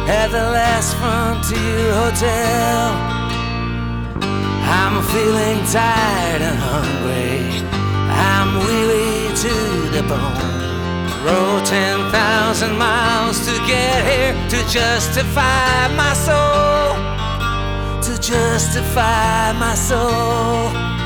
at the last Frontier Hotel. I'm feeling tired and hungry, I'm weary to the bone. Rode 10,000 miles to get here, to justify my soul, to justify my soul.